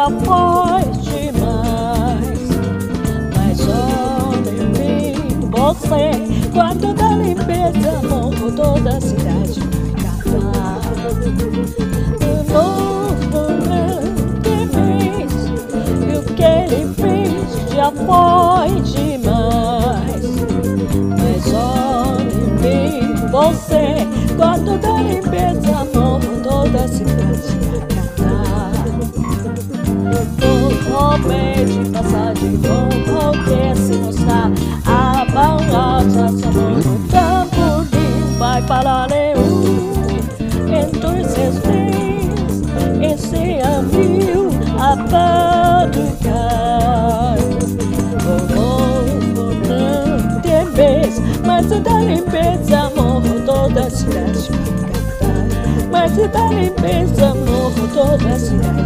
já foi demais. Mas só em mim você, quando da limpeza morro toda a cidade vai cavar. O novo grande mês, e o que ele fez já foi demais. Mas só em mim você, quando da limpeza morro toda a cidade vai cavar. Romper de passagem, romper se mostrar a balança, sabor no tamborim vai falar entre seus pés, esse amigo a batucar. Não tem vez, mas se dá limpeza, morro toda a cidade vai cantar. Mas se dá limpeza, morro toda a cidade.